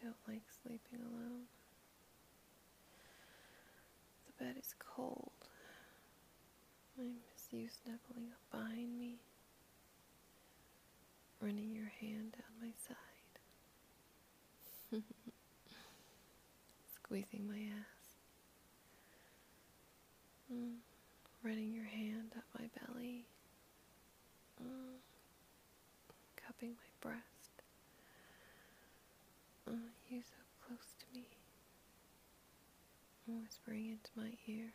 don't like sleeping alone. The bed is cold. I miss you snuggling up behind me, running your hand down my side, squeezing my ass, running your hand up my belly, cupping my breast. You so close to me, whispering into my ear,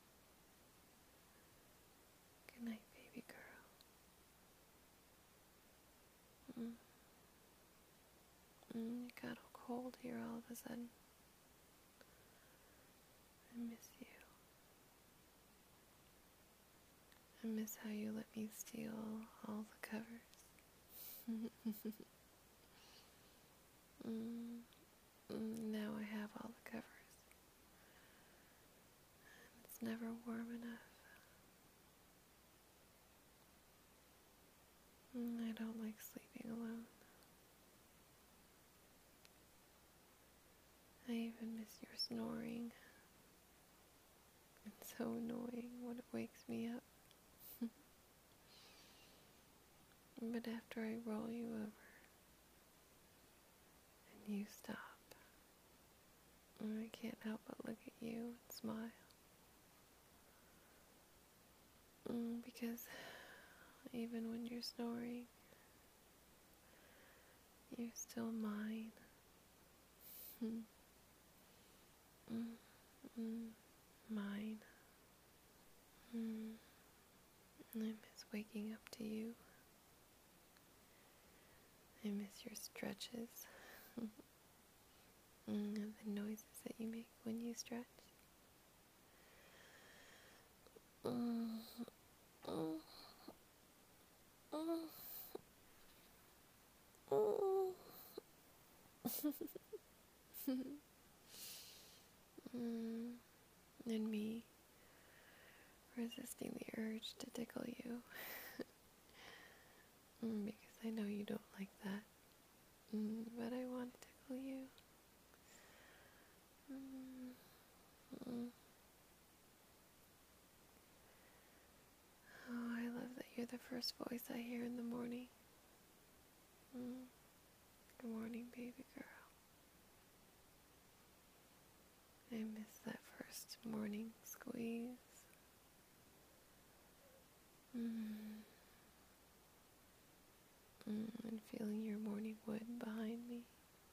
"Good night, baby girl." It got all cold here all of a sudden. I miss you. I miss how you let me steal all the covers. Now I have all the covers. And it's never warm enough. I don't like sleeping alone. I even miss your snoring. It's so annoying when it wakes me up. But after I roll you over and you stop, I can't help but look at you and smile. Because even when you're snoring, you're still mine. Mine. I miss waking up to you. I miss your stretches. And the noises that you make when you stretch. And me resisting the urge to tickle you. Because I know you don't like that. But I want to tickle you. Oh, I love that you're the first voice I hear in the morning. Good morning, baby girl. I miss that first morning squeeze. And feeling your morning wood behind me.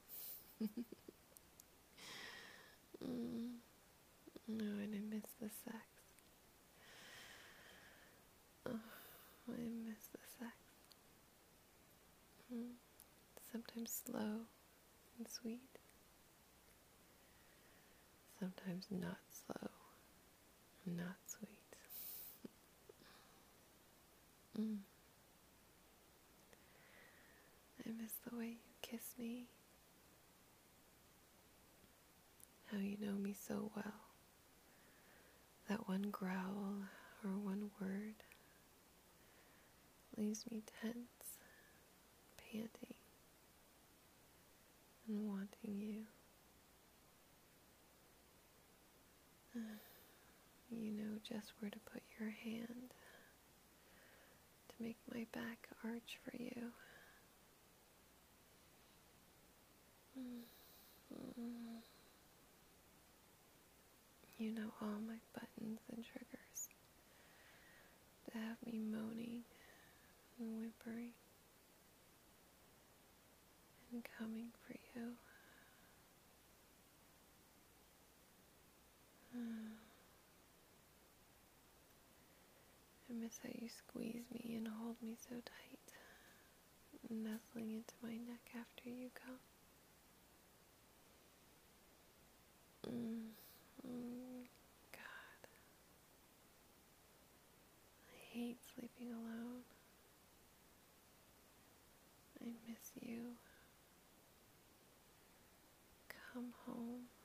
And I miss the sex. Oh, I miss the sex. Sometimes slow and sweet. Sometimes not slow and not sweet. I miss the way you kiss me. How you know me so well. That one growl or one word leaves me tense, panting, and wanting you. You know just where to put your hand to make my back arch for you. You know all my buttons and triggers to have me moaning and whimpering and coming for you. I miss how you squeeze me and hold me so tight, nuzzling into my neck after you come. God, I hate sleeping alone. I miss you. Come home.